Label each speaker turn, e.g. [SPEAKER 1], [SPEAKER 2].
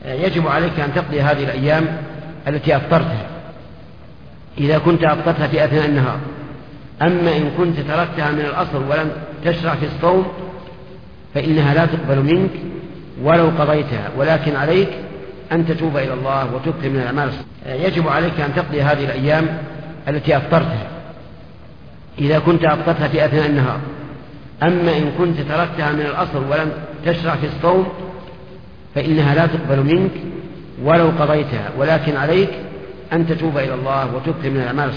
[SPEAKER 1] يجب عليك أن تقضي هذه الأيام التي أفطرتها إذا كنت أفطرتها في أثناء النهار. أما إن كنت تركتها من الأصل ولم تشرع في الصوم فإنها لا تقبل منك ولو قضيتها، ولكن عليك أن تتوب إلى الله وتكثر من الأعمال. يجب عليك أن تقضي هذه الأيام التي أفطرتها إذا كنت أفطرتها في أثناء النهار. أما إن كنت تركتها من الأصل ولم تشرع في الصوم فإنها لا تقبل منك ولو قضيتها، ولكن عليك أن تتوب إلى الله وتكثر من الأعمال.